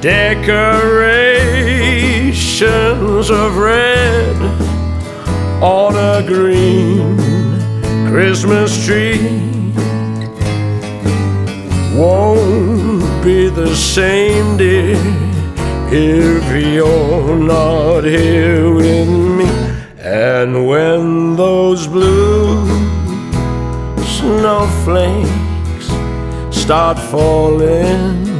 Decorations of red on a green Christmas tree won't be the same, dear, if you're not here with me. And when those blue snowflakes start falling